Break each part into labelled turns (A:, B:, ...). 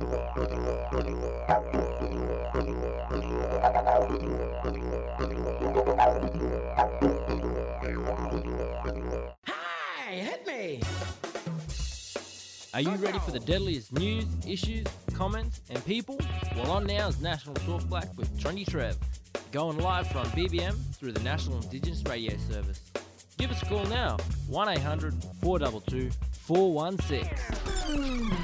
A: Hey, hit me!
B: Are you ready for the deadliest news, issues, comments, and people? Well, on now is National Talk Black with Trendy Trev, going live from BBM through the National Indigenous Radio Service. Give us a call now, 1-800-422-416.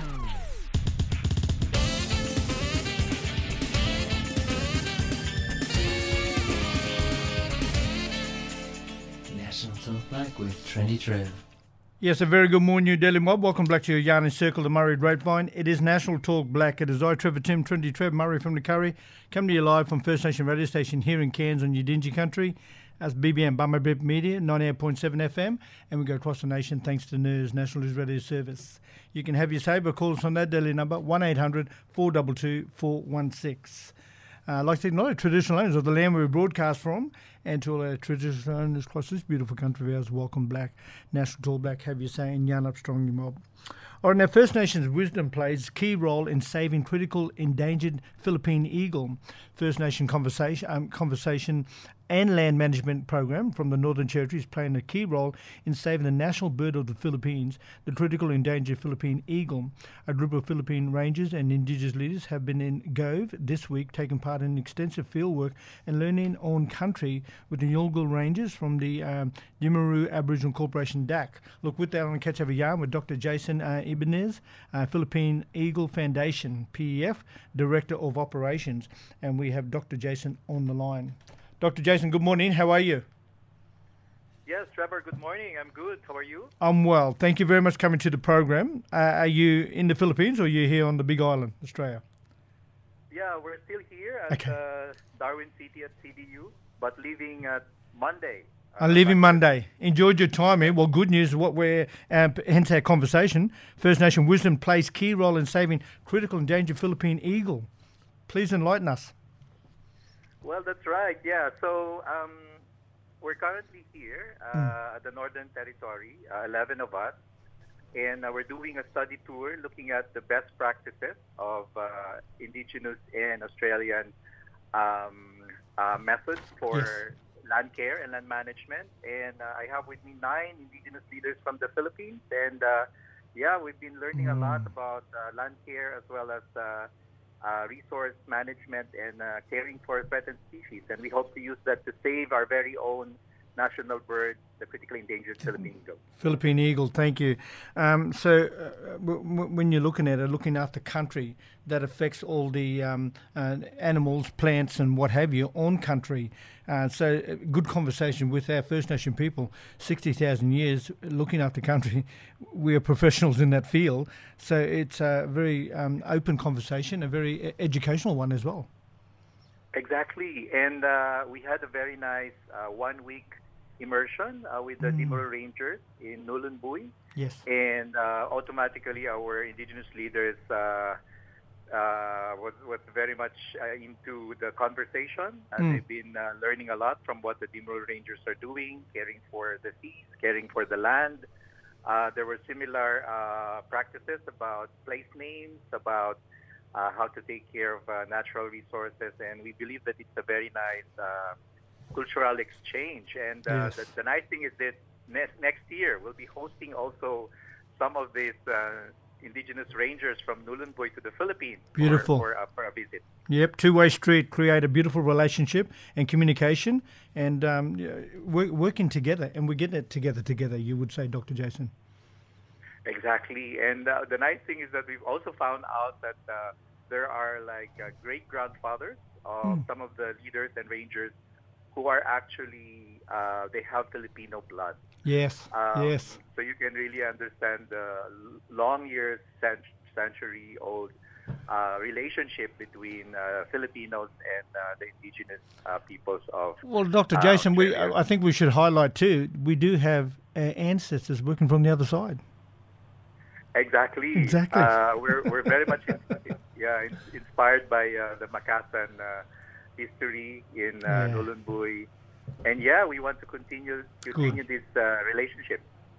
B: National Talk Black with Trendy Trev.
C: Yes, a very good morning, New Delhi mob. Welcome back to your Yarn Circle, the Murray Grapevine. It is National Talk Black. It is I, Trevor Tim, Trendy Trev, Murray from the Curry, coming to you live from First Nation Radio Station here in Cairns on Yidinji Country. That's BBM, Bama Bip Media, 98.7 FM, and we go across the nation thanks to NERS, National News Radio Service. You can have your say, but call us on that Delhi number, 1-800-422-416. I'd like to acknowledge traditional owners of the land where we broadcast from, and to all our traditional owners across this beautiful country of ours, welcome black, National Talk Black, have your say, and yarn up strongly mob. All right, now First Nations wisdom plays a key role in saving critical endangered Philippine eagle. First Nation conversation and land management program from the Northern Territory is playing a key role in saving the national bird of the Philippines, the critical endangered Philippine eagle. A group of Philippine rangers and Indigenous leaders have been in Gove this week, taking part in extensive field work and learning on country with the Yolgul Rangers from the Dimaru Aboriginal Corporation, DAC. Look, with that, I'm going to catch up a yarn with Dr. Jason Ibanez, Philippine Eagle Foundation, PEF, Director of Operations, and we have Dr. Jason on the line. Dr. Jason, good morning. How are you?
D: Yes, Trevor, good morning. I'm good. How are you?
C: I'm well. Thank you very much for coming to the program. Are you in the Philippines or are you here on the Big Island, Australia?
D: Yeah, we're still here at Darwin City at CDU, but leaving Monday.
C: I'm leaving Monday. Enjoyed your time here. Well, good news, what we're, hence our conversation. First Nation wisdom plays key role in saving critical endangered Philippine eagle. Please enlighten us.
D: Well, that's right. Yeah, so we're currently here at the Northern Territory, 11 of us, and we're doing a study tour looking at the best practices of Indigenous and Australian methods for land care and land management. And I have with me 9 Indigenous leaders from the Philippines, and we've been learning a lot about land care as well as resource management and caring for threatened species, and we hope to use that to save our very own national bird, the critically endangered Philippine eagle.
C: Philippine eagle, thank you. When you're looking at it, looking after country that affects all the animals, plants, and what have you on country. Good conversation with our First Nation people, 60,000 years looking after country. We are professionals in that field. So it's a very open conversation, a very educational one as well.
D: Exactly. And we had a very nice 1-week immersion with the Dimaru Rangers in Nhulunbuy.
C: Yes.
D: And automatically our Indigenous leaders was very much into the conversation. And they've been learning a lot from what the Dimaru Rangers are doing, caring for the seas, caring for the land. There were similar practices about place names, about how to take care of natural resources, and we believe that it's a very nice cultural exchange. And the nice thing is that next year we'll be hosting also some of these Indigenous rangers from Nhulunbuy to the Philippines.
C: Beautiful.
D: For a visit.
C: Yep, two-way street, create a beautiful relationship and communication, and working together, and we get it together, you would say, Dr. Jason.
D: Exactly. And the nice thing is that we've also found out that there are great-grandfathers of some of the leaders and rangers who are actually, they have Filipino blood.
C: Yes, yes.
D: So you can really understand the long years, century-old relationship between Filipinos and the indigenous peoples of
C: Well, Dr. Jason, I think we should highlight too, we do have ancestors working from the other side.
D: Exactly. We're very much inspired by the Makasan history in Nhulunbuy. And we want to continue this relationship.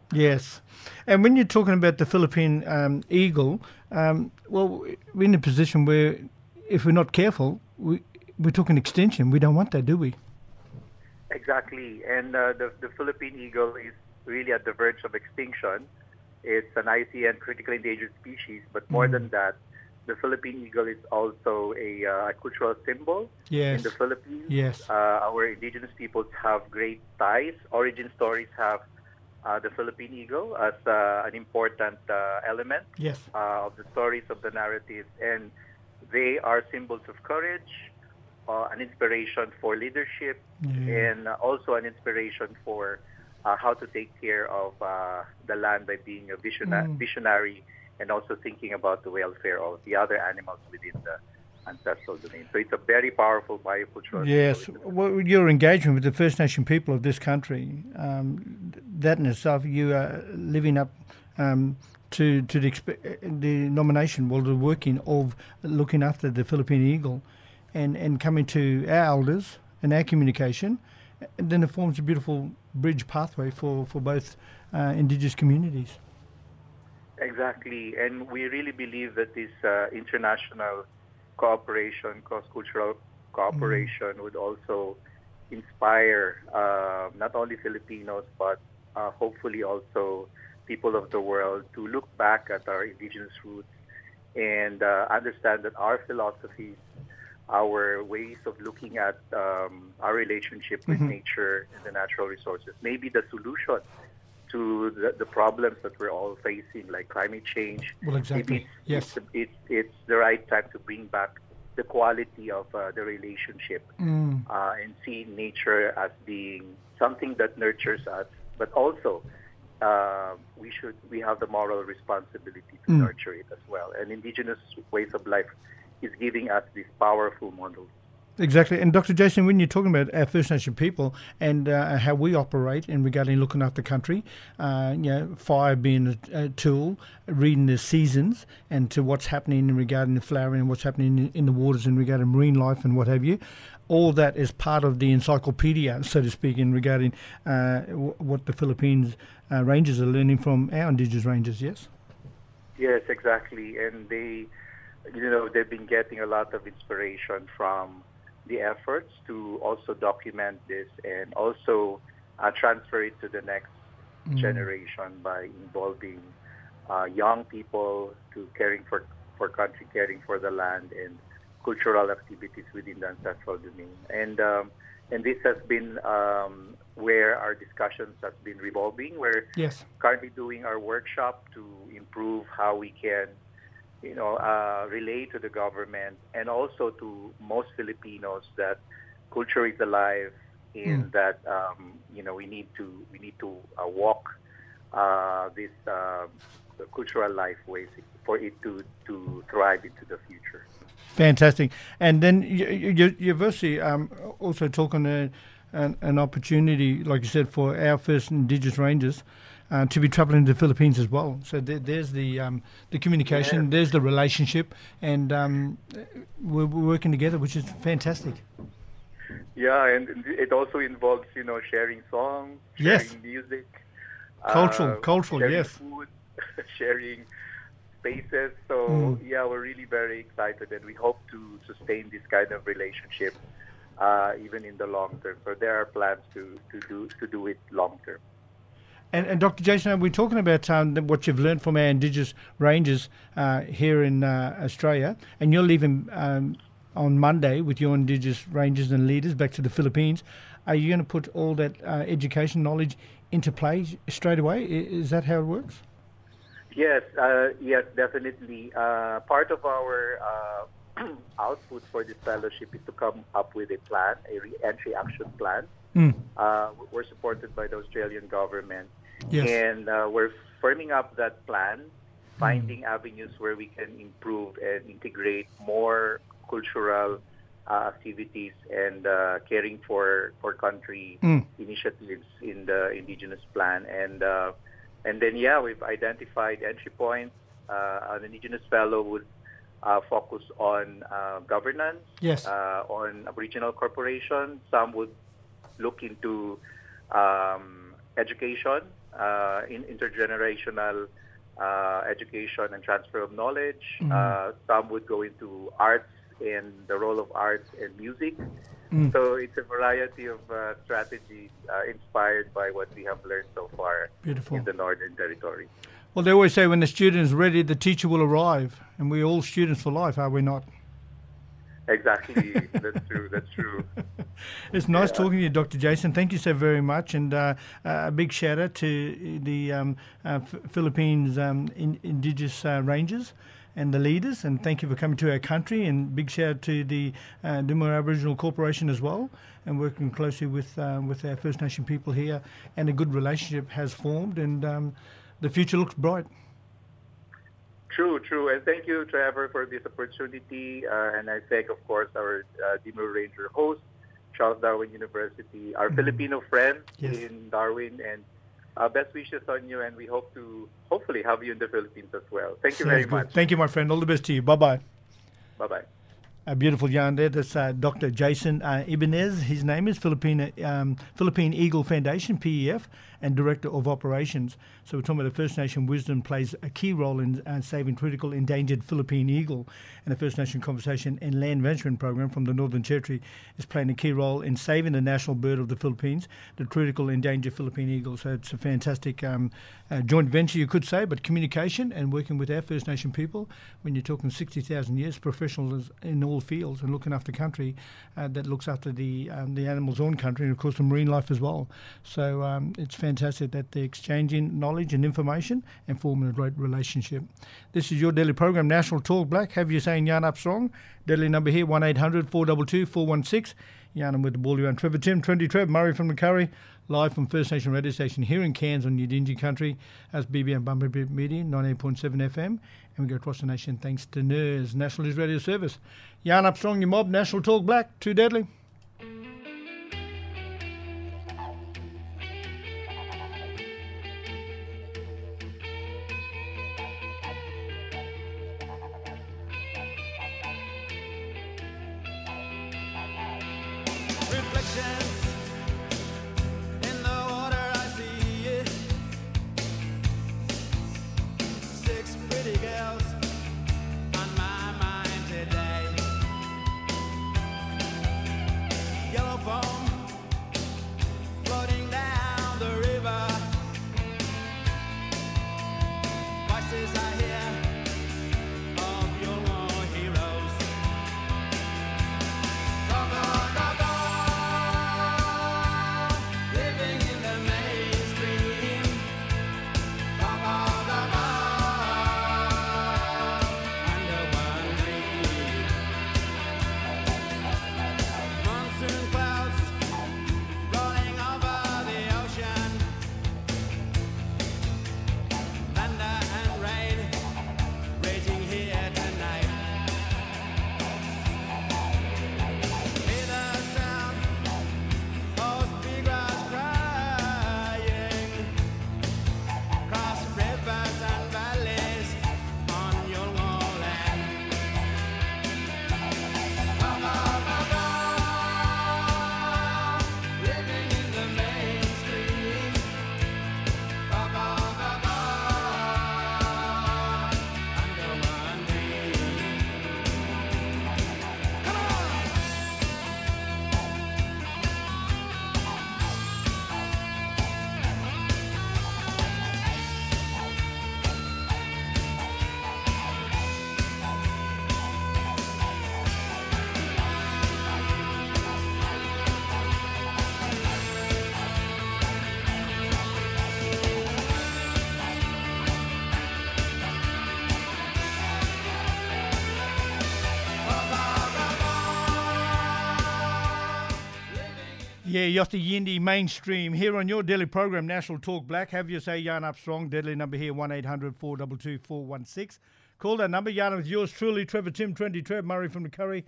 C: Yes. And when you're talking about the Philippine eagle, well, we're in a position where if we're not careful, we're talking extinction. We don't want that, do we?
D: Exactly. And the Philippine eagle is really at the verge of extinction. It's an ICN critically endangered species, but more than that, the Philippine eagle is also a cultural symbol in the Philippines.
C: Yes.
D: Our indigenous peoples have great ties. Origin stories have the Philippine eagle as an important element of the stories of the narratives, and they are symbols of courage, an inspiration for leadership, and also an inspiration for how to take care of the land by being a visionary and also thinking about the welfare of the other animals within the ancestral domain. So it's a very powerful biocultural.
C: Yes, well, your engagement with the First Nation people of this country, that in itself, you are living up to the nomination, well, the working of looking after the Philippine eagle and coming to our elders and our communication, and then it forms a beautiful bridge pathway for both Indigenous communities.
D: Exactly, and we really believe that this international cooperation, cross-cultural cooperation would also inspire not only Filipinos but hopefully also people of the world to look back at our indigenous roots and understand that our philosophies, our ways of looking at our relationship with nature and the natural resources may be the solution to the problems that we're all facing, like climate change.
C: Well, exactly.
D: Maybe it's the right time to bring back the quality of the relationship and see nature as being something that nurtures us, but also we have the moral responsibility to nurture it as well. And indigenous ways of life is giving us these powerful models.
C: Exactly. And Dr. Jason, when you're talking about our First Nation people and how we operate in regarding looking after the country, fire being a tool, reading the seasons and to what's happening in regarding the flowering and what's happening in the waters in regarding marine life and what have you, all that is part of the encyclopedia, so to speak, in regarding what the Philippines rangers are learning from our Indigenous rangers, yes?
D: Yes, exactly. And they've been getting a lot of inspiration from the efforts to also document this and also transfer it to the next generation by involving young people to caring for country, caring for the land, and cultural activities within the ancestral domain. And this has been where our discussions have been revolving. We're currently doing our workshop to improve how we can relate to the government and also to most Filipinos that culture is alive and that we need to walk this cultural life ways for it to thrive into the future.
C: Fantastic. And then you've also talking an opportunity, like you said, for our First Indigenous Rangers to be travelling to the Philippines as well. So there's the communication, there's the relationship, and we're working together, which is fantastic.
D: Yeah, and it also involves, sharing songs, sharing music.
C: Cultural,
D: sharing
C: yes.
D: food, sharing spaces. So, we're really very excited, and we hope to sustain this kind of relationship even in the long term. So there are plans to do it long term.
C: And Dr. Jason, we're talking about what you've learned from our Indigenous Rangers here in Australia, and you're leaving on Monday with your Indigenous Rangers and leaders back to the Philippines. Are you going to put all that education knowledge into play straight away? Is that how it works?
D: Yes, definitely. Part of our output for this fellowship is to come up with a plan, a re-entry action plan. We're supported by the Australian government.
C: Yes.
D: And we're firming up that plan, finding avenues where we can improve and integrate more cultural activities and caring for country initiatives in the Indigenous plan. And then, we've identified entry points. An Indigenous fellow would focus on governance, on Aboriginal corporations. Some would look into education in intergenerational education and transfer of knowledge. Some would go into arts and the role of arts and music. So it's a variety of strategies inspired by what we have learned so far in the Northern Territory.
C: Well, they always say when the student is ready, the teacher will arrive. And we're all students for life, are we not?
D: Exactly. That's true. That's true.
C: It's nice talking to you, Dr. Jason. Thank you so very much. And a big shout out to the Philippines Indigenous Rangers and the leaders. And thank you for coming to our country. And big shout out to the Dimmer Aboriginal Corporation as well, and working closely with our First Nation people here. And a good relationship has formed, and the future looks bright.
D: True. And thank you, Trevor, for this opportunity. And I thank, of course, our Dimmer Ranger host, Charles Darwin University, our Filipino friends in Darwin, and best wishes on you. And we hope to hopefully have you in the Philippines as well. Thank you very much.
C: Thank you, my friend. All the best to you. Bye-bye.
D: Bye-bye.
C: A beautiful yarn there. That's Dr. Jason Ibanez. His name is Philippine Eagle Foundation, PEF, and Director of Operations. So we're talking about the First Nation wisdom plays a key role in saving critical endangered Philippine eagle. And the First Nation Conservation and Land Management Program from the Northern Territory is playing a key role in saving the national bird of the Philippines, the critical endangered Philippine eagle. So it's a fantastic joint venture, you could say, but communication and working with our First Nation people. When you're talking 60,000 years, professionals in all fields and looking after country that looks after the animals on country, and of course the marine life as well. So it's fantastic that they're exchanging knowledge and information and forming a great relationship. This is your daily program, National Talk Black. Have you saying Yarn Up Strong? Daily number here, 1-800-422-416. Yarn with the ball around. Trevor Tim, Trendy Trev, Murray from Macquarie, live from First Nation radio station here in Cairns on Yidinji country as BBM Bumblebee Media, 98.7 FM. And we go across the nation thanks to NERS, National News Radio Service. Yarn Up Strong, your mob, National Talk Black, too deadly. Yeah, Yosti Yindi mainstream here on your daily program, National Talk Black. Have you say Yarn Up Strong, deadly number here, 1-800-422-416. Call that number, Yarn with yours truly, Trevor Tim, Trendy Trev, Murray from the Curry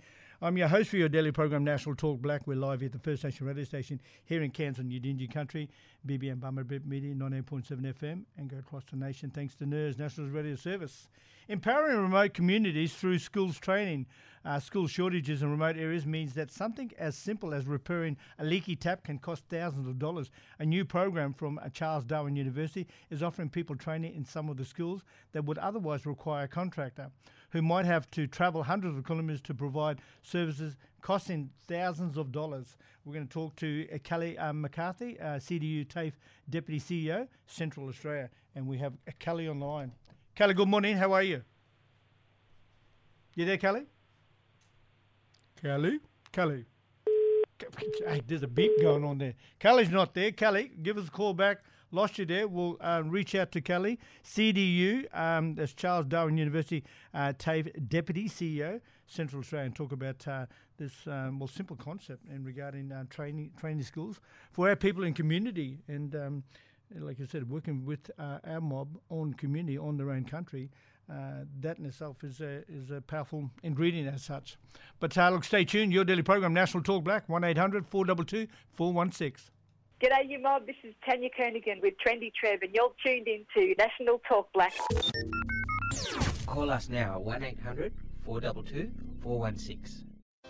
C: I'm your host for your daily program, National Talk Black. We're live at the First Nation radio station here in Cairns and Yidinji country, BBM Bummerbip Media, 98.7 FM, and go across the nation thanks to NERS, National Radio Service. Empowering remote communities through schools training. School shortages in remote areas means that something as simple as repairing a leaky tap can cost thousands of dollars. A new program from Charles Darwin University is offering people training in some of the schools that would otherwise require a contractor, who might have to travel hundreds of kilometres to provide services costing thousands of dollars. We're going to talk to Kelly McCarthy, CDU TAFE Deputy CEO, Central Australia, and we have Kelly on the line. Kelly, good morning. How are you? You there, Kelly? Kelly? Hey, there's a beep going on there. Kelly's not there. Kelly, give us a call back. Lost you there. We'll reach out to Kelly. CDU, that's Charles Darwin University, TAFE Deputy CEO, Central Australia, and talk about this simple concept in regarding training schools for our people in community. And like I said, working with our mob on community, on their own country, that in itself is a powerful ingredient as such. But look, stay tuned. Your daily program, National Talk Black, 1-800-422-416.
E: G'day, you mob. This is Tanya Kernigan with Trendy Trev, and you're tuned into National Talk Black.
A: Call us now, 1-800-422-416.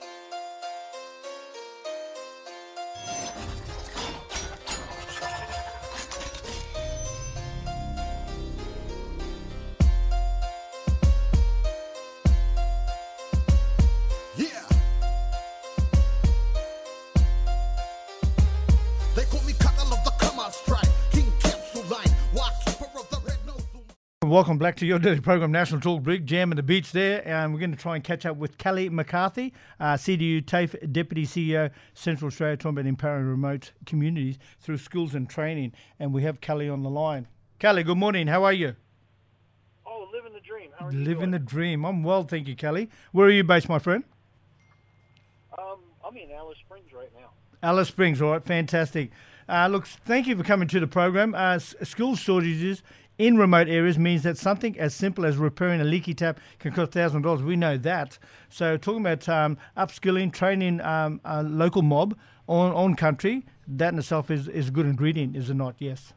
C: Welcome back to your daily program, National Talk Brig, jamming the beats there. And we're going to try and catch up with Kelly McCarthy, CDU TAFE Deputy CEO, Central Australia, talking about empowering remote communities through schools and training. And we have Kelly on the line. Kelly, good morning. How are you?
F: Oh, living the dream. How are you
C: Living
F: doing?
C: the dream. I'm well, thank you, Kelly. Where are you based, my friend?
F: I'm in Alice Springs right now.
C: Alice Springs, all right, fantastic. Look, thank you for coming to the program. School shortages in remote areas means that something as simple as repairing a leaky tap can cost $1,000. We know that. So talking about upskilling, training a local mob on country, that in itself is a good ingredient, is it not? Yes.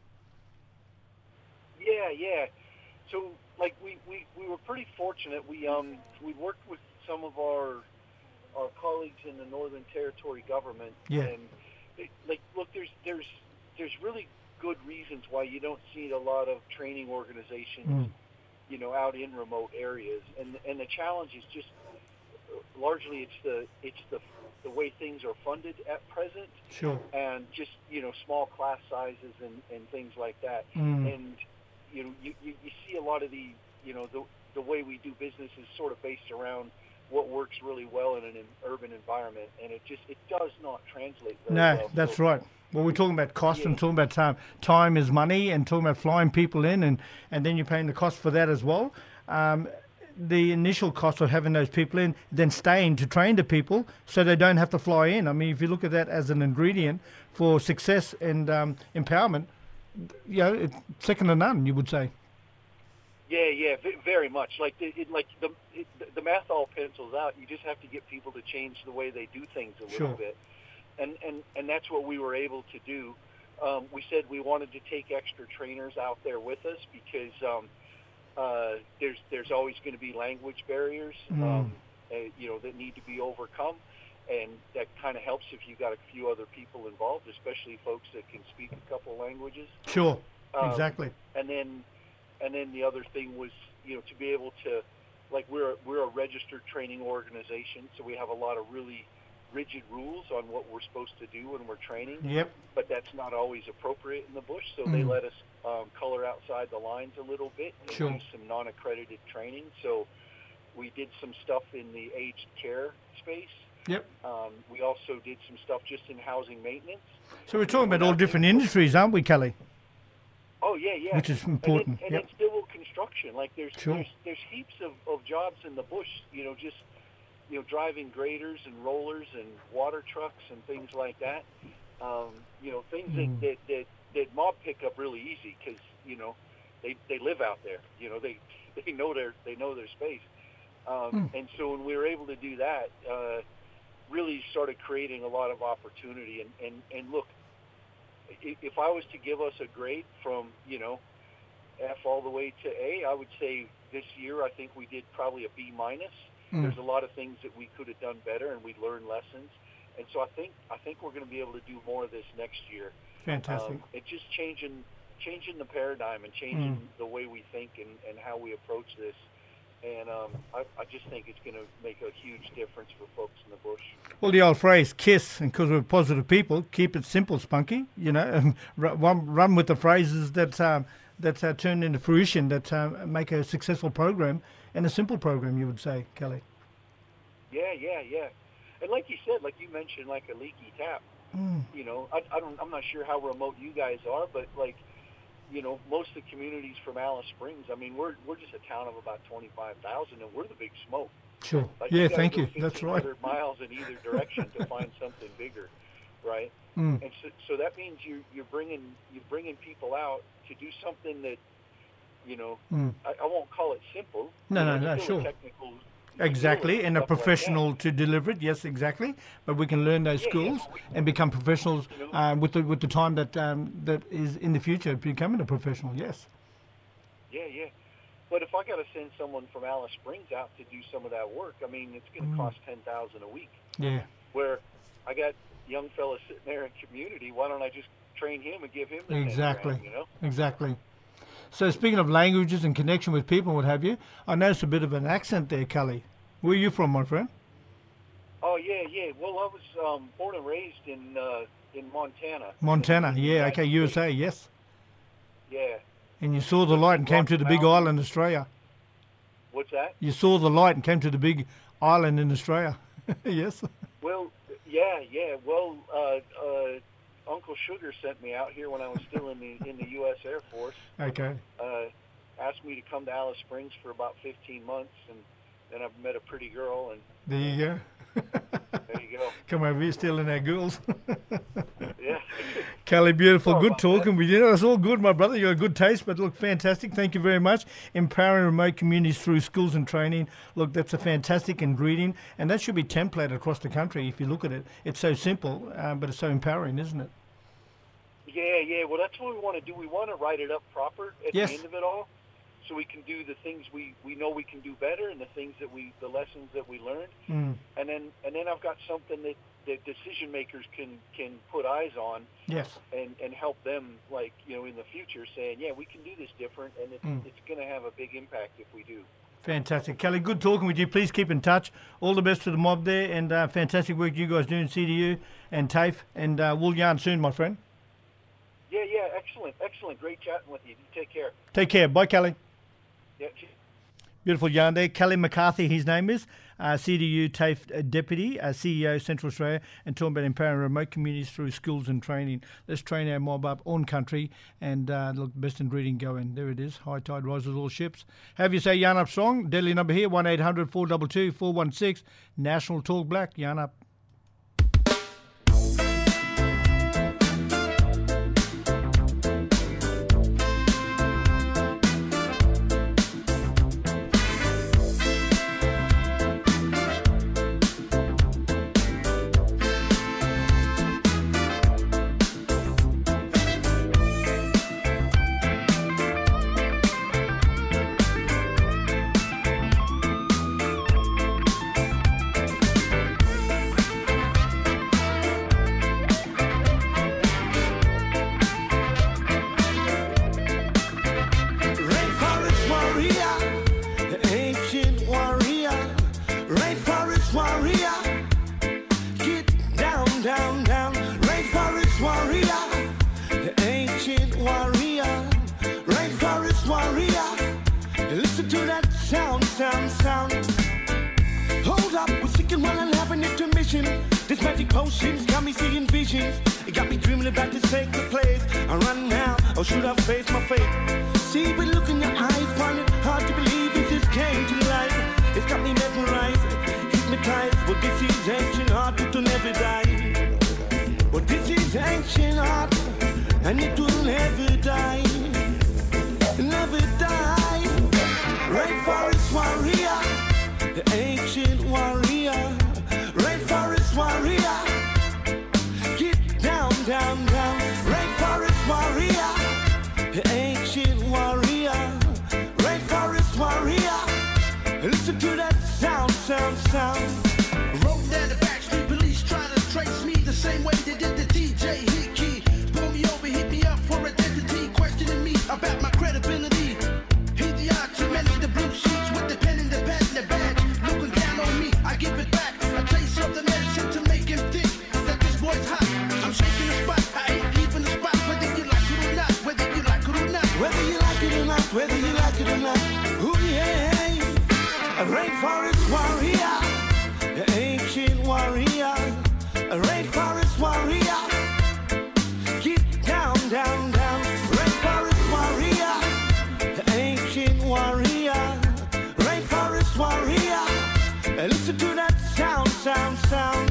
F: Yeah. So, like, we were pretty fortunate. We worked with some of our colleagues in the Northern Territory government.
C: Yeah.
F: And, look, there's really good reasons why you don't see a lot of training organizations, out in remote areas, and the challenge is just largely it's the way things are funded at present,
C: Sure.
F: and just small class sizes and things like that, and you see a lot of the way we do business is sort of based around what works really well in an urban environment, and it does not translate very well.
C: No, that's right. Well, we're talking about cost and talking about time. Time is money, and talking about flying people in, and then you're paying the cost for that as well. The initial cost of having those people in, then staying to train the people so they don't have to fly in. I mean, if you look at that as an ingredient for success and empowerment, it's second to none, you would say.
F: Yeah, very much. Like the math all pencils out. You just have to get people to change the way they do things a little bit, and that's what we were able to do. We said we wanted to take extra trainers out there with us because there's always going to be language barriers, that need to be overcome, and that kind of helps if you got a few other people involved, especially folks that can speak a couple languages.
C: Sure, exactly.
F: And then the other thing was, to be able to, like, we're a registered training organization, so we have a lot of really rigid rules on what we're supposed to do when we're training.
C: Yep.
F: But that's not always appropriate in the bush, so they let us color outside the lines a little bit and do some non-accredited training. So we did some stuff in the aged care space.
C: Yep.
F: We also did some stuff just in housing maintenance.
C: So we're talking about all different industries, aren't we, Kelly?
F: Oh, yeah.
C: Which is important.
F: And it's civil construction. Like, there's heaps of jobs in the bush, just, driving graders and rollers and water trucks and things like that. Things that mob pick up really easy because, they live out there. They know their space. And so when we were able to do that, really started creating a lot of opportunity. And look, if I was to give us a grade from, F all the way to A, I would say this year I think we did probably a B-. There's a lot of things that we could have done better, and we learned lessons. And so I think we're going to be able to do more of this next year.
C: Fantastic.
F: It's just changing the paradigm and changing the way we think and how we approach this. And I just think it's going to make a huge difference for folks in the bush.
C: Well, the old phrase, KISS, and because we're positive people, keep it simple, Spunky. Run with the phrases that turn into fruition, that make a successful program and a simple program, you would say, Kelly. Yeah.
F: And like you said, like you mentioned, like a leaky tap. I'm not sure how remote you guys are, but most of the communities from Alice Springs, I mean, we're just a town of about 25,000, and we're the big smoke.
C: Sure.
F: Like,
C: yeah, thank you. That's right.
F: 1,500 miles in either direction to find something bigger, right? And so that means you're bringing people out to do something that, I won't call it simple.
C: No, sure.
F: Technical.
C: Exactly, and a professional to deliver it. Yes, exactly. But we can learn those skills and become professionals with the time that is in the future becoming a professional. Yes.
F: Yeah. But if I got to send someone from Alice Springs out to do some of that work, I mean, it's going to cost $10,000 a week.
C: Yeah.
F: Where I got young fellas sitting there in community, why don't I just train him and give him the
C: Exactly.
F: $10,000,
C: Exactly. So speaking of languages and connection with people and what have you, I noticed a bit of an accent there, Kelly. Where are you from, my friend?
F: Oh, yeah. Well, I was born and raised in Montana.
C: Montana, yeah. Okay, USA, yes.
F: Yeah.
C: And you saw the light and came to the big island, Australia.
F: What's that?
C: You saw the light and came to the big island in Australia. Yes.
F: Well, yeah. Well, Uncle Sugar sent me out here when I was still in the U.S. Air Force.
C: Okay.
F: Asked me to come to Alice Springs for about 15 months, and then I've met a pretty girl, and
C: there you go.
F: There you go.
C: Come over here, stealing our girls.
F: Yeah.
C: Kelly, beautiful. Good talking with you. It's all good, my brother. You got a good taste, but look, fantastic. Thank you very much. Empowering remote communities through schools and training. Look, that's a fantastic ingredient, and that should be templated across the country if you look at it. It's so simple, but it's so empowering, isn't it?
F: Yeah. Well, that's what we want to do. We want to write it up proper at the end of it all, so we can do the things we know we can do better, and the lessons that we learned. And then I've got something that decision makers can put eyes on.
C: Yes.
F: And help them, like, in the future, saying, yeah, we can do this different, and it's going to have a big impact if we do.
C: Fantastic. Kelly, good talking with you. Please keep in touch. All the best to the mob there, and fantastic work you guys do in CDU and TAFE, and we'll yarn soon, my friend.
F: Yeah, excellent. Great chatting with you. Take care.
C: Take care. Bye, Kelly.
F: Yeah.
C: Beautiful yarn there. Kelly McCarthy, his name is, CDU TAFE Deputy, CEO Central Australia, and talking about empowering remote communities through schools and training. Let's train our mob up on country, and look, best ingredient going. There it is. High tide rises all ships. Have you say yarn up strong. Deadly number here, 1-800-422-416. National Talk Black. Yarn up.
G: This magic potion's got me seeing visions. It got me dreaming about this sacred place. I run now, or should I face my fate? See, but look in your eyes, find it hard to believe this is came to life. It's got me mesmerized, hypnotized. Well, this is ancient art, it will never die. Well, this is ancient art, and it will never die. Never die. Rainforest warrior, the ancient warrior. Rainforest warrior. same way they did the DJ Hickey. Pull me over, hit me up for identity, questioning me about my credibility. He's the archimand, the blue sheets with the pen and the pad and the badge. Looking down on me, I give it back. I taste of the medicine to make him think that this boy's hot. I'm shaking the spot, I ain't leaving the spot. Whether you like it or not, whether you like it or not. Whether you like it or not, whether you like it or not. Ooh yeah, a rainforest warrior, an ancient warrior, a rainforest warrior. Get down, down, down. Rainforest warrior, an ancient warrior, rainforest warrior. Listen to that sound, sound, sound.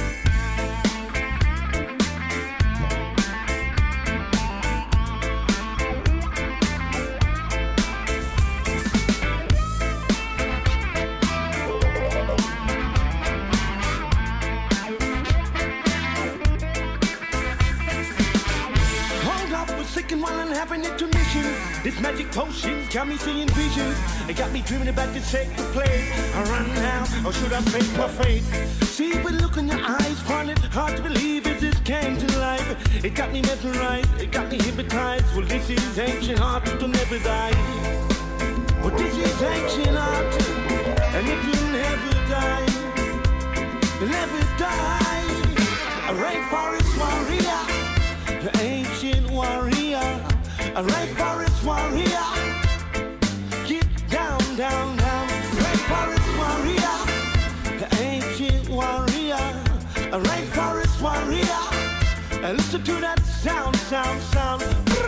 G: Second while I'm having intermission. This magic potion got me seeing visions. It got me dreaming about this sacred place. I run now, or should I face my fate? See, but look in your eyes, find it hard to believe as this came to life. It got me mesmerized, it got me hypnotized. Well, this is ancient art, it'll never die. Well, this is ancient art, and it will never die. It'll never die. A rainforest warrior, the ancient warrior, a rainforest warrior. Get down, down, down. Rainforest warrior, the ancient warrior, a rainforest warrior. And listen to that sound, sound, sound.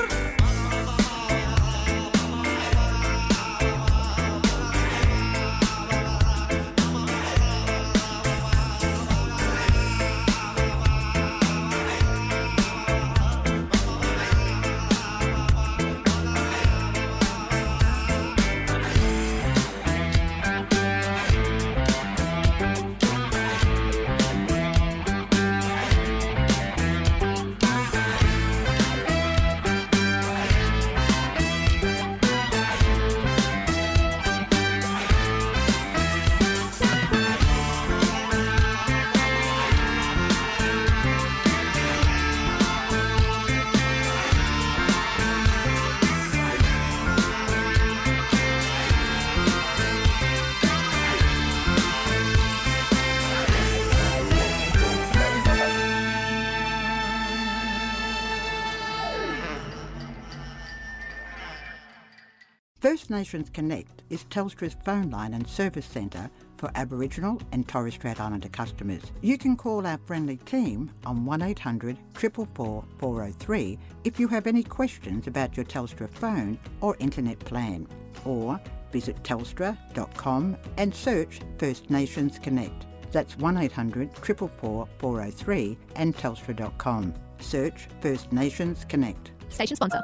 H: First Nations Connect is Telstra's phone line and service centre for Aboriginal and Torres Strait Islander customers. You can call our friendly team on 1800 444 403 if you have any questions about your Telstra phone or internet plan, or visit telstra.com and search First Nations Connect. That's 1800 444 403 and telstra.com. Search First Nations Connect.
I: Station sponsor.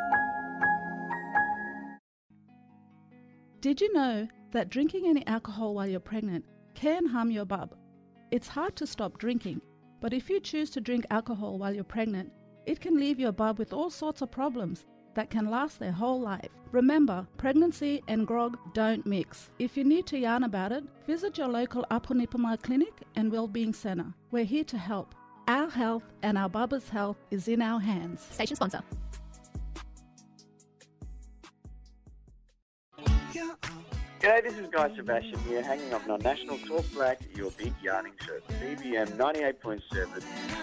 J: Did you know that drinking any alcohol while you're pregnant can harm your bub? It's hard to stop drinking, but if you choose to drink alcohol while you're pregnant, it can leave your bub with all sorts of problems that can last their whole life. Remember, pregnancy and grog don't mix. If you need to yarn about it, visit your local Apunipama Clinic and Wellbeing Centre. We're here to help. Our health and our bubba's health is in our hands.
I: Station sponsor.
K: G'day, this is Guy Sebastian here, hanging up on National Talk Black, your big yarning show, BBM 98.7.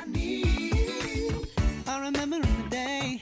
L: I remember in the day.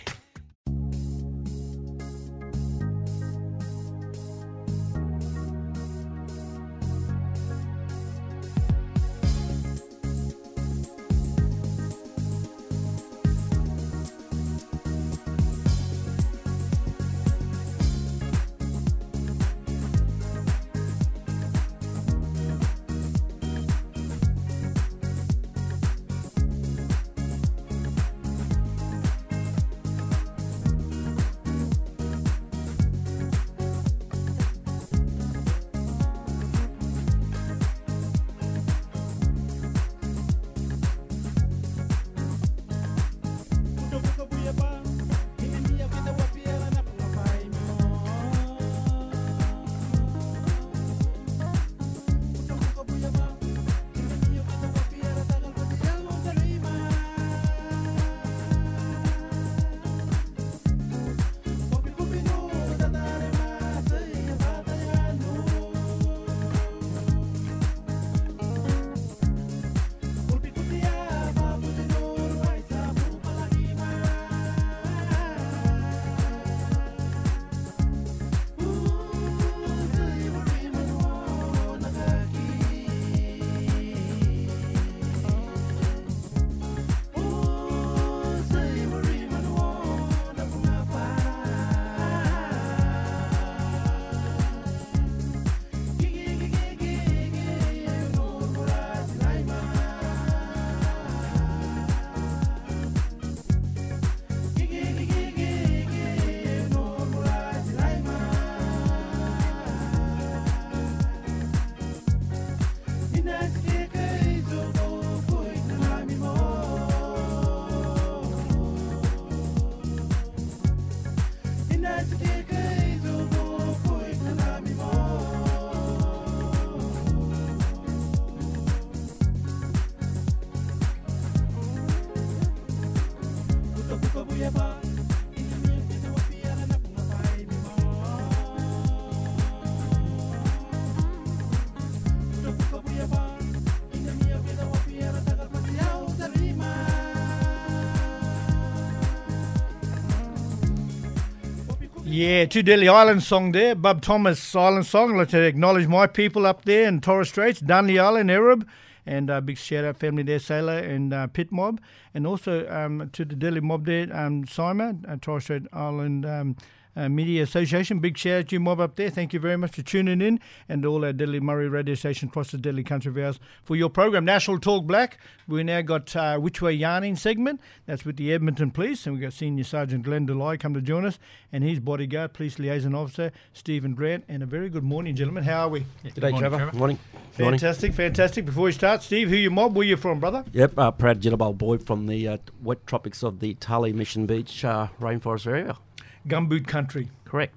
C: Yeah, to Delhi Island song there. Bub Thomas Island song. I'd like to acknowledge my people up there in Torres Straits, Dunley Island, Arab, and big shout out family there, Sailor and Pit Mob, and also to the Delhi mob there, Simon, Torres Strait Island Media Association. Big shout out to you mob up there. Thank you very much for tuning in, and all our Delhi Murray radio stations across the Delhi country of ours for your program, National Talk Black. We now got Which Way Yarning segment. That's with the Edmonton Police, and we've got Senior Sergeant Glenn Delay come to join us, and his bodyguard, Police Liaison Officer Stephen Grant. And a very good morning, gentlemen. How are we?
I: Yeah, G'day, Trevor. Morning.
C: Fantastic. Before we start, Steve, who you mob? Where you from, brother?
I: Yep, proud Jitterbug boy from the wet tropics of the Tully Mission Beach rainforest area.
C: Gumboot country.
I: Correct.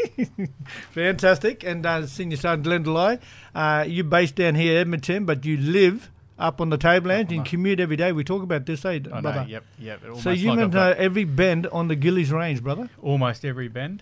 C: Fantastic. And Senior Sergeant Glenn Delay, you're based down here in Edmonton, but you live up on the Tablelands and commute every day. We talk about this, brother?
M: No, yep.
C: So you must know every bend on the Gillies Range, brother?
M: Almost every bend.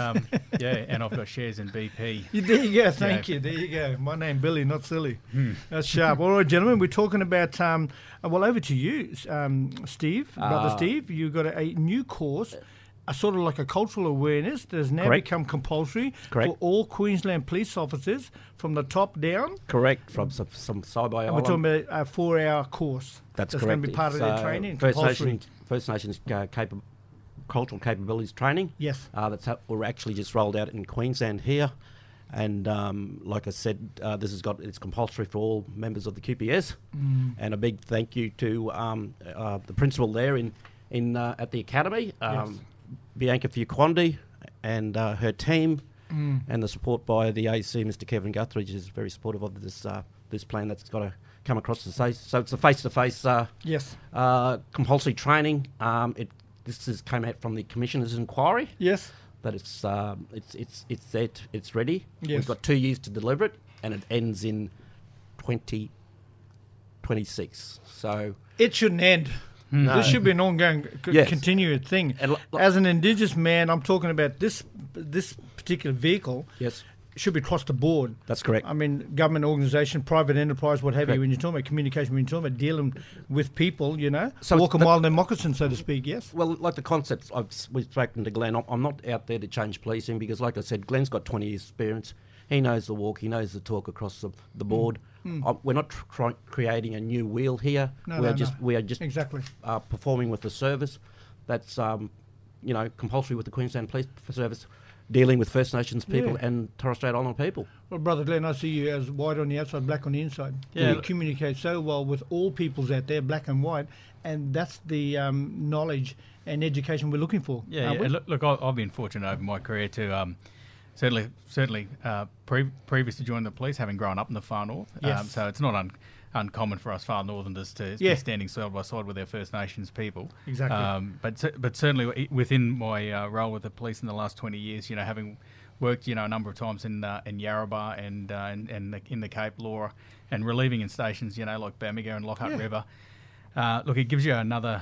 M: And I've got shares in BP.
C: There you go. Thank you. There you go. My name Billy, not silly. That's sharp. All right, gentlemen, we're talking about, over to you, Steve, Brother Steve. You've got a new course, a sort of like a cultural awareness that has now become compulsory for all Queensland police officers from the top down.
I: Correct, from some side-by-island.
C: And we're talking about a 4-hour course.
I: That's
C: correct.
I: going
C: to be part of their training.
I: First Nations cultural capabilities training.
C: Yes.
I: We're actually just rolled out in Queensland here. And like I said, it's compulsory for all members of the QPS. And a big thank you to the principal there at the academy. Bianca Fiuquandi and her team, and the support by the AC, Mr. Kevin Guthridge, is very supportive of this plan that's got to come across the face. So it's a face-to-face compulsory training. This came out from the Commissioner's inquiry.
C: Yes.
I: That it's ready.
C: Yes.
I: We've got 2 years to deliver it, and it ends in 2026. So
C: it shouldn't end. No. This should be an ongoing, continued thing. As an Indigenous man, I'm talking about this particular vehicle.
I: Yes,
C: should be across the board.
I: That's correct.
C: I mean, government organisation, private enterprise, what have you. When you're talking about communication, when you're talking about dealing with people, so walk a mile in their moccasin, so to speak. Yes.
I: Well, like the concepts we've spoken to Glenn. I'm not out there to change policing because, like I said, Glenn's got 20 years' experience. He knows the walk. He knows the talk across the board. We're not creating a new wheel here. We are just
C: exactly
I: performing with the service that's compulsory with the Queensland Police Service, dealing with First Nations people and Torres Strait Islander people.
C: Well, Brother Glenn, I see you as white on the outside, black on the inside. Yeah, you communicate so well with all peoples out there, black and white, and that's the knowledge and education we're looking for.
M: Yeah. Look, I've been fortunate over my career to. Certainly, previous to joining the police, having grown up in the far north, so it's not uncommon for us far northerners to be standing side by side with our First Nations people.
C: Exactly.
M: But certainly within my role with the police in the last 20 years, having worked a number of times in Yarrabah and in the Cape Laura, and relieving in stations like Bamaga and Lockhart River. Look, it gives you another.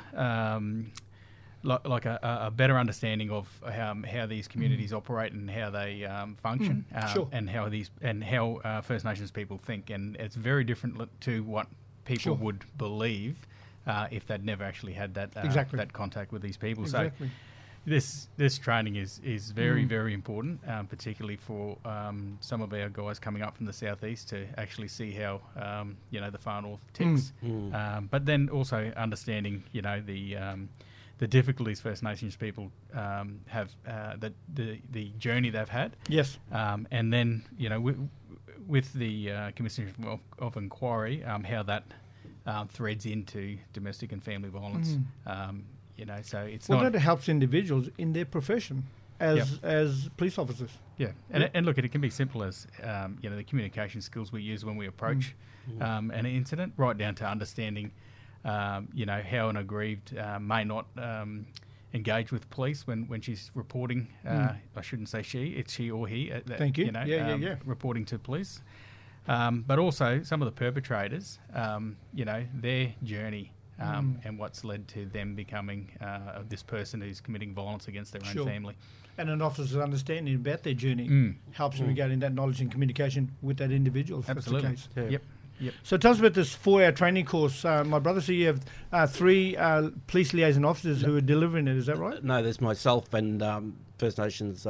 M: Like a better understanding of how these communities operate and how they function, and how First Nations people think, and it's very different to what people would believe if they'd never actually had that that contact with these people.
C: Exactly.
M: So this training is very very important, particularly for some of our guys coming up from the southeast to actually see how the far north ticks, but then also understanding the difficulties First Nations people have, the journey they've had.
C: Yes.
M: And then, with the Commission of Inquiry, how that threads into domestic and family violence. So it's
C: that helps individuals in their profession as police officers.
M: Yeah. And look, it can be simple as, the communication skills we use when we approach an incident, right down to understanding how an aggrieved may not engage with police when she's reporting. I shouldn't say it's she or he.
C: Thank you.
M: Reporting to police. But also some of the perpetrators, their journey and what's led to them becoming this person who's committing violence against their own family.
C: And an officer's understanding about their journey helps in regarding that knowledge and communication with that individual. If
M: Absolutely.
C: That's the case.
M: Yep.
C: So tell us about this 4-hour training course, my brother. So you have 3 police liaison officers who are delivering it. Is that right?
I: No, there's myself and First Nations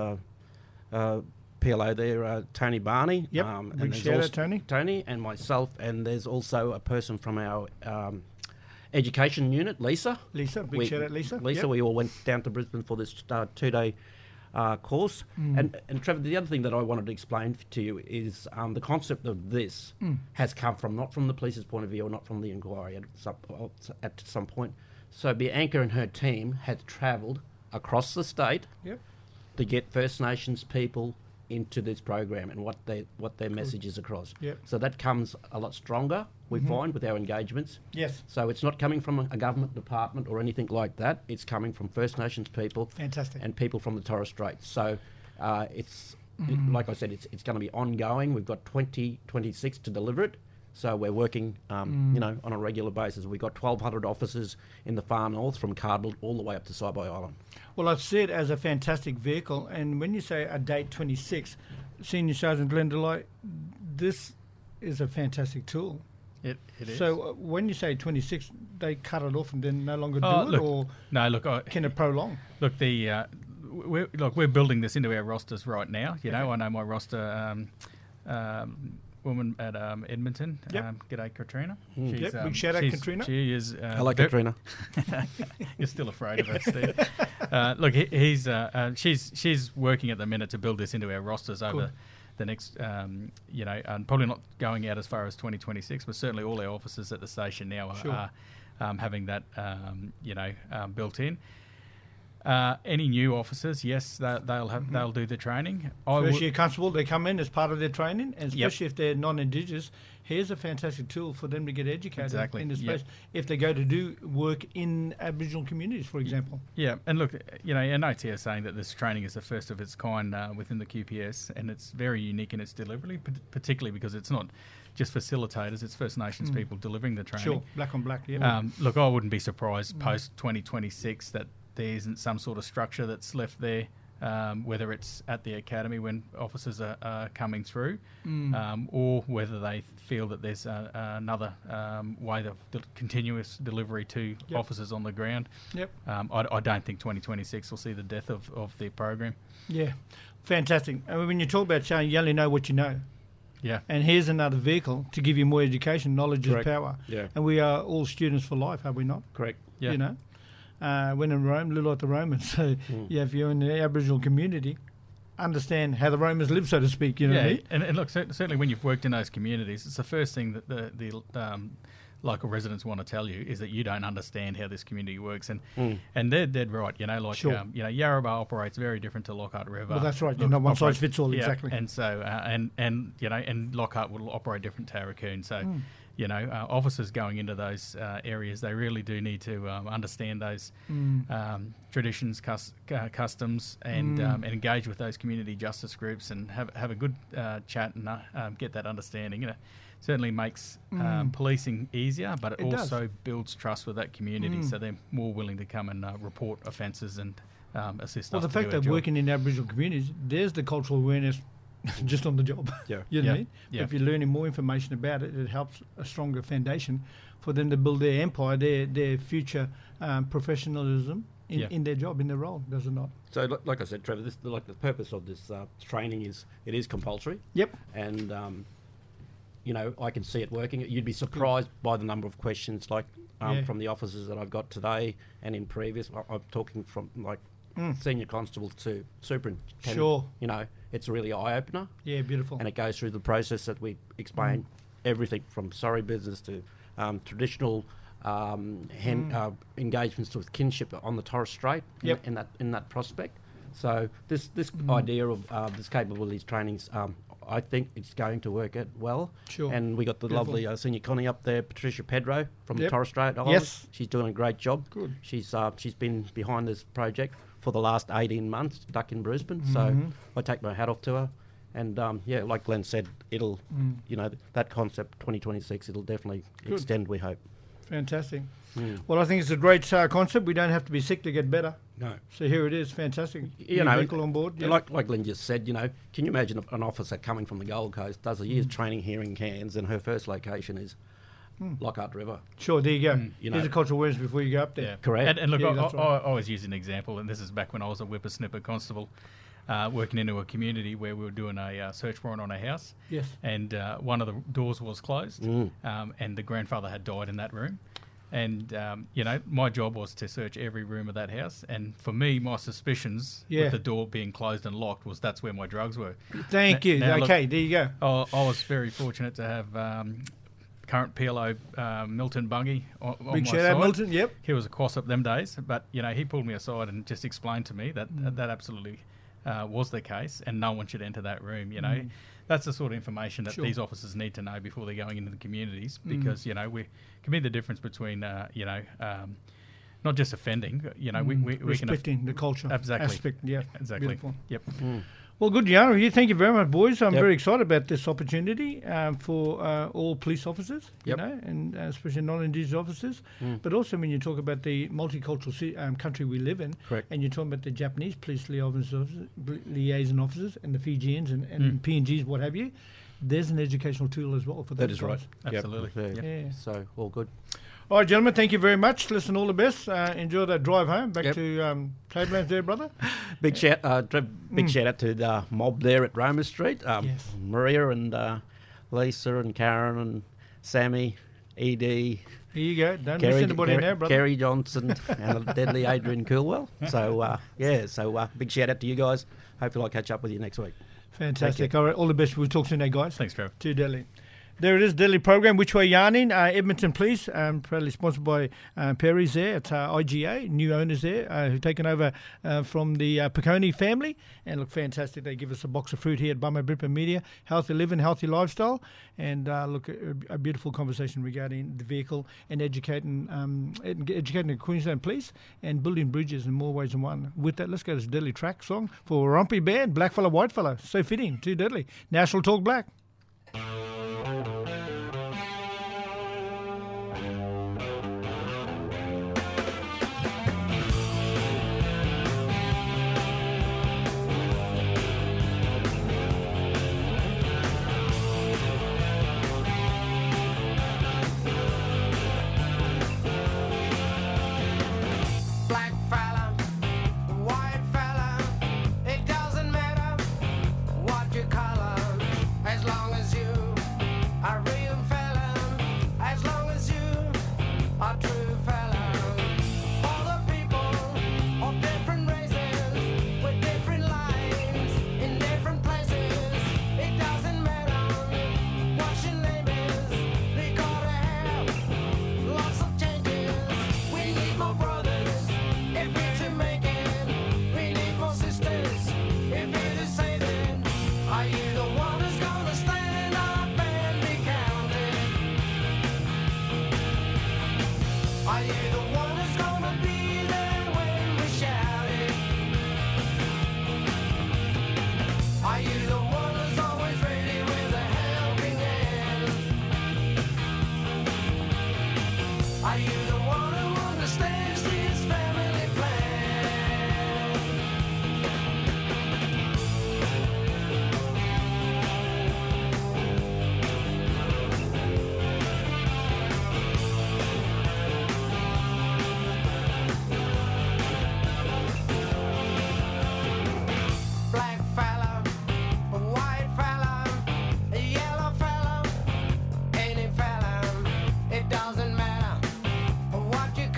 I: PLO there, Tony Barney.
C: Yep,
I: and
C: big
I: there's
C: shout
I: also
C: out, Tony.
I: Tony and myself, and there's also a person from our education unit, Lisa.
C: Lisa, big shout out, Lisa.
I: Lisa,
C: Yep.
I: we all went down to Brisbane for this 2-day course. And Trevor, the other thing that I wanted to explain to you is the concept of this has come from, not from the police's point of view or not from the inquiry at some point. So Bianca and her team had travelled across the state
C: Yep.
I: to get First Nations people into this program and what their message is across.
C: Yep.
I: So that comes a lot stronger, we find, with our engagements.
C: Yes.
I: So it's not coming from a government department or anything like that. It's coming from First Nations people.
C: Fantastic.
I: And people from the Torres Strait. So like I said, it's going to be ongoing. We've got 2026 to deliver it. So we're working, on a regular basis. We've got 1,200 officers in the far north from Cardinal all the way up to Saibai Island.
C: Well, I see it as a fantastic vehicle, and when you say a date 26, Senior Sergeant Glenn Delay, this is a fantastic tool.
M: It is.
C: So when you say 26, they cut it off and then no longer do
M: Look,
C: it, or
M: no, look,
C: can it prolong?
M: Look, we're building this into our rosters right now. I know my roster. Woman at Edmonton.
C: Yep.
M: G'day, Katrina.
C: Big shout out, Katrina.
M: She is.
I: I like Katrina.
M: You're still afraid of her, Steve. Look, she's working at the minute to build this into our rosters over the next, and probably not going out as far as 2026, but certainly all our officers at the station now are having that, built in. Any new officers, yes, they'll do the training.
C: First year constable, they come in as part of their training, and especially if they're non-Indigenous, here's a fantastic tool for them to get educated in this space if they go to do work in Aboriginal communities, for example.
M: Yeah, and look, NOT are saying that this training is the first of its kind within the QPS, and it's very unique in its delivery, particularly because it's not just facilitators, it's First Nations people delivering the training.
C: Sure, black on black, yeah.
M: Look, I wouldn't be surprised post-2026 that there isn't some sort of structure that's left there, whether it's at the academy when officers are coming through, or whether they feel that there's another way of continuous delivery to officers on the ground.
C: Yep.
M: I don't think 2026 will see the death of the program.
C: Yeah, fantastic. I mean, when you talk about saying you only know what you know.
M: Yeah.
C: And here's another vehicle to give you more education. Knowledge is power.
I: Yeah.
C: And we are all students for life, are we not?
I: Correct.
M: Yeah.
C: When in Rome, live like the Romans. So, if you're in the Aboriginal community, understand how the Romans lived, so to speak. You know what I mean?
M: And look, certainly when you've worked in those communities, it's the first thing that the local residents want to tell you is that you don't understand how this community works, and they're dead right. Yarrabah operates very different to Lockhart River.
C: Well, that's right. Not one size fits all, exactly.
M: And so, and Lockhart will operate different to Tarracoon. So. Officers going into those areas, they really do need to understand those traditions, customs, and engage with those community justice groups and have a good chat and get that understanding. Certainly makes policing easier, but it also builds trust with that community, so they're more willing to come and report offences and assist us.
C: Well, the fact that working in Aboriginal communities, there's the cultural awareness. Just on the job.
I: Yeah.
C: You know what I mean?
M: Yeah.
C: If you're learning more information about it, it helps a stronger foundation for them to build their empire, their future professionalism in their job, in their role, does it not?
I: So, like I said, Trevor, the purpose of this training is it is compulsory.
C: Yep.
I: And I can see it working. You'd be surprised by the number of questions, from the officers that I've got today and in previous. I'm talking from senior constables to superintendent.
C: Sure.
I: It's a really eye-opener.
C: Yeah, beautiful.
I: And it goes through the process that we explain everything from sorry business to traditional engagements with kinship on the Torres Strait in that prospect. So this idea of this capabilities trainings, I think it's going to work out well.
C: Sure.
I: And we got the lovely senior connie up there, Patricia Pedro from the Torres Strait Islands.
C: Yes.
I: She's doing a great job.
C: Good.
I: She's been behind this project for the last 18 months, stuck in Brisbane. So I take my hat off to her. And, like Glenn said, it'll, that concept, 2026, it'll definitely extend, we hope.
C: Fantastic. Well, I think it's a great concept. We don't have to be sick to get better.
I: No.
C: So here it is, fantastic. Vehicle on board. Yeah.
I: Like Glenn just said, can you imagine an officer coming from the Gold Coast, does a year's training here in Cairns, and her first location is Lockhart River.
C: Sure, there you go.
I: You
C: There's
I: know.
C: a cultural awareness before you go up there.
M: Yeah.
I: Correct.
M: And look,
C: Yeah,
M: I
C: that's right.
M: always use an example, and this is back when I was a whippersnipper constable, working into a community where we were doing a search warrant on a house.
C: Yes.
M: And one of the doors was closed, and the grandfather had died in that room. And, my job was to search every room of that house. And for me, my suspicions
C: Yeah.
M: with the door being closed and locked was that's where my drugs were.
C: Thank you.
M: Now, look,
C: Okay, there you go.
M: I was very fortunate to have current PLO Milton Bungie on
C: Big
M: my
C: shout out,
M: side.
C: Milton. Yep.
M: He was a cross up them days, but he pulled me aside and just explained to me that that absolutely was the case, and no one should enter that room. That's the sort of information that
C: Sure.
M: these officers need to know before they're going into the communities, because we can be the difference between not just offending. We can
C: Respecting the culture
M: exactly
C: aspect. Yeah,
M: exactly.
C: Beautiful.
M: Yep.
C: Well, good, Yana. Thank you very much, boys. I'm
I: Yep.
C: very excited about this opportunity for all police officers,
I: Yep.
C: and especially non-Indigenous officers. But also when you talk about the multicultural country we live in,
I: Correct.
C: and you're talking about the Japanese police liaison officers and the Fijians and PNGs, what have you, there's an educational tool as well for those
I: That is right.
C: guys.
M: Absolutely.
I: Yep.
C: Yeah.
I: So, all good.
C: All right, gentlemen, thank you very much. Listen, all the best. Enjoy that drive home back
I: Yep.
C: to Tablelands there, brother.
I: Big shout out to the mob there at Roma Street.
C: Yes.
I: Maria and Lisa and Karen and Sammy, Edie,
C: Here you go. Don't miss anybody now, brother.
I: Kerry Johnson and the deadly Adrian Coolwell. So, big shout out to you guys. Hopefully I'll catch up with you next week.
C: Fantastic. All right, all the best. We'll talk soon, guys.
M: Thanks, Trevor.
C: To Delhi. There it is, Delhi program. Which Way Yarning? Edmonton Police, proudly sponsored by Perry's there. It's IGA, new owners there, who've taken over from the Piccone family. And look, fantastic. They give us a box of fruit here at Bummer Bripper Media. Healthy living, healthy lifestyle. And look, a beautiful conversation regarding the vehicle and educating the Queensland Police and building bridges in more ways than one. With that, let's go to this Deadly track song for Rumpy Band, Black Fella, White Fella. So fitting, too deadly. National Talk Black.
N: Black fella, white fella, it doesn't matter what your color, as long as you are real fella, as long as you are true fella. All the people of different races, with different lives, in different places, it doesn't matter what your name is, we gotta have lots of changes. We need more brothers if we're to make it. We need more sisters if we're to save it. Are you the one who's gonna stand up and be counted? Are you the one who's gonna be there when we shout it? Are you the one who's always ready with a helping hand? Are you the one who understands this family plan? Black fella, white fella, yellow fella, any fella, it doesn't matter what your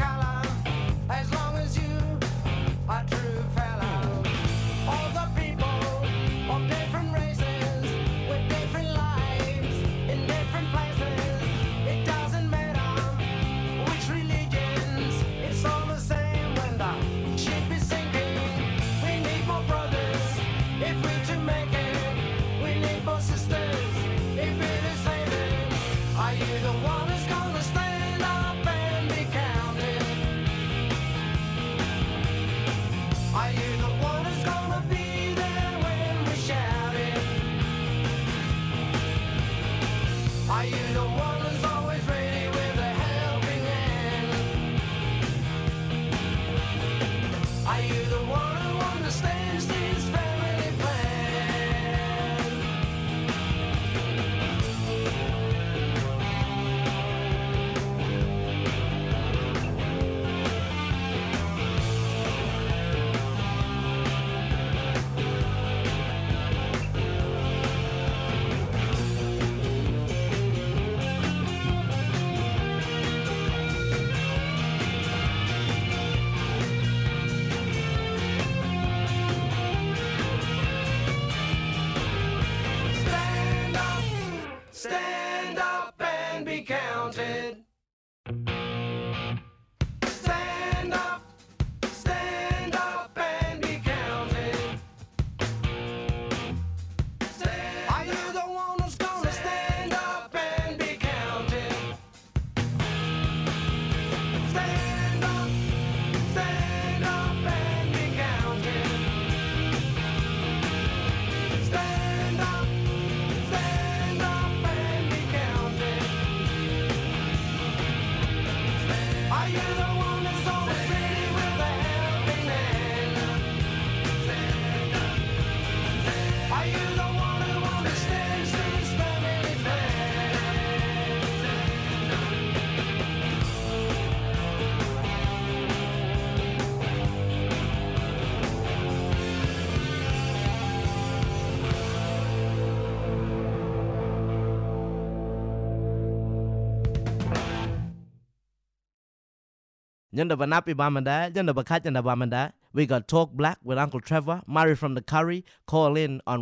O: Yanda Banapi Bamanda, Yanda Bakat Yanda Bamanda. We got Talk Black with Uncle Trevor, Murray from the Curry. Call in on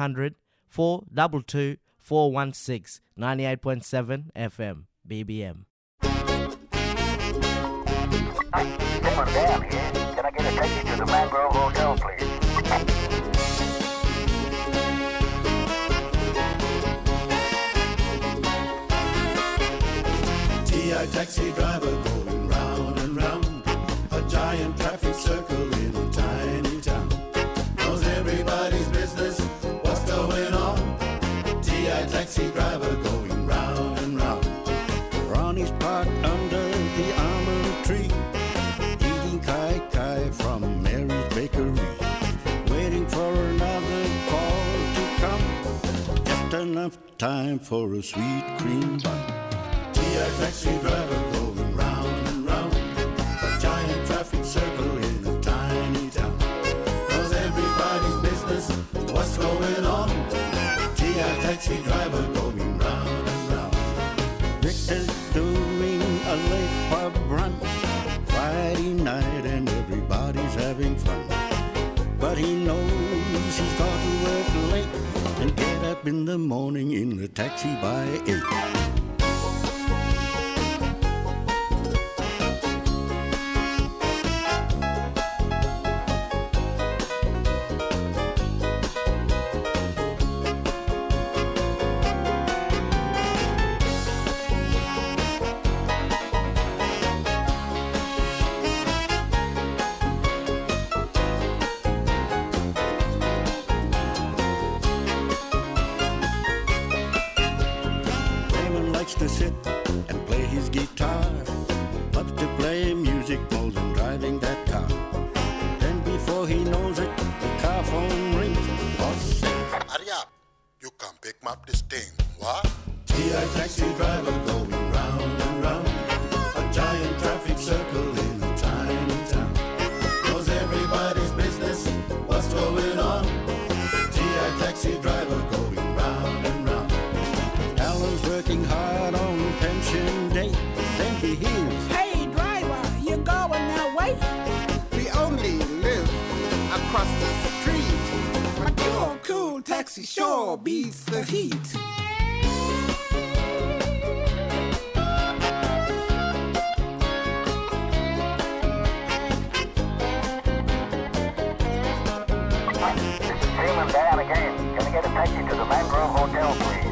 O: 1-800-422-416, 98.7 FM, BBM.
P: Simon down here. Can I get a taxi to the Mangrove Hotel, please?
G: T.I. taxi driver going round and round, a giant traffic circle in a tiny town. Knows everybody's business, what's going on. T.I. taxi driver going round and round.
Q: Ronnie's parked under the almond tree, eating kai-kai from Mary's Bakery, waiting for another call to come, just enough time for a sweet cream bun.
G: T.I. taxi driver going round and round, a giant traffic circle in a tiny town. Knows everybody's business, what's going on. T.I. taxi driver going round and round.
Q: Victor's doing a late pub run, Friday night and everybody's having fun. But he knows he's got to work late and get up in the morning in the taxi by 8. To sit and play his guitar, loves to play music more than driving that car. Then before he knows it, the car phone rings. Boss says,
R: hurry up, you can pick up this thing, what?
G: T.I. taxi driver going round and round, a giant traffic circle in a tiny town. Knows everybody's business, what's going on. T.I. taxi driver going round and round.
Q: Alan's working hard on pension day. Then he hears,
L: Hey driver, you going that way? We only live across the street, but your cool taxi sure beats the heat.
P: This is Tim and Dan again. Can I get a taxi to the Mangrove Hotel, please?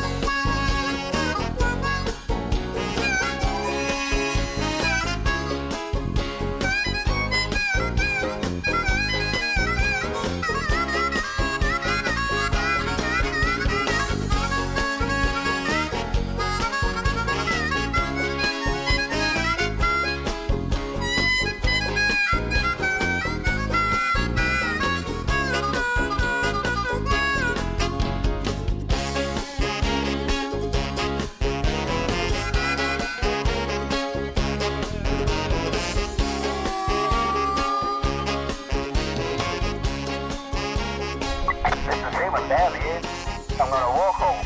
P: Down here, I'm gonna walk home.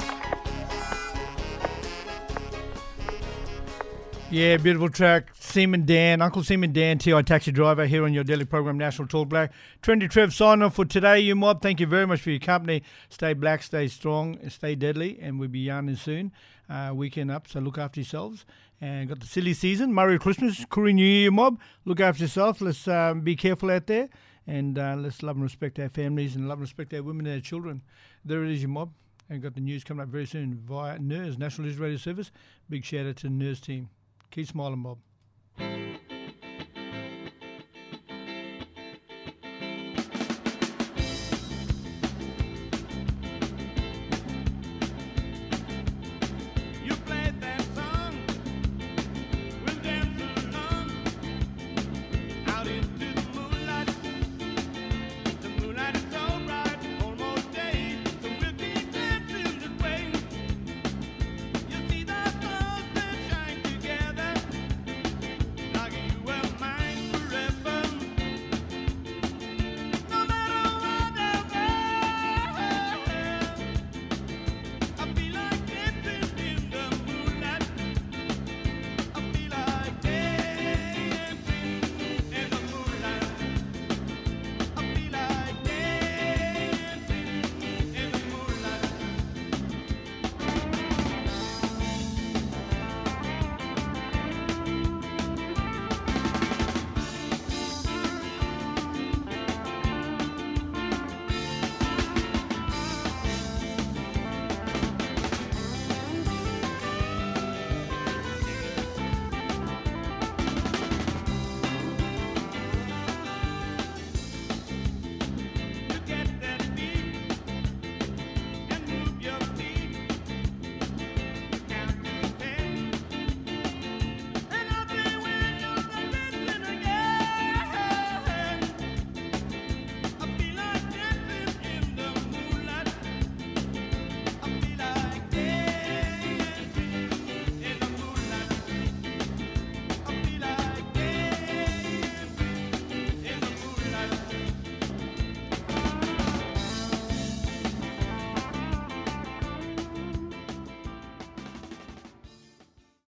C: Yeah, beautiful track. Seaman Dan, Uncle Seaman Dan, T.I. taxi driver here on your daily program, National Talk Black. Trendy Trev sign off for today, you mob. Thank you very much for your company. Stay black, stay strong, stay deadly, and we'll be yarning soon. Weekend up, so look after yourselves. And got the silly season. Merry Christmas, Koori New Year, mob. Look after yourself. Let's be careful out there. And let's love and respect our families and love and respect our women and our children. There it is, your mob. And got the news coming up very soon via NERS, National News Radio Service. Big shout out to the NERS team. Keep smiling, mob.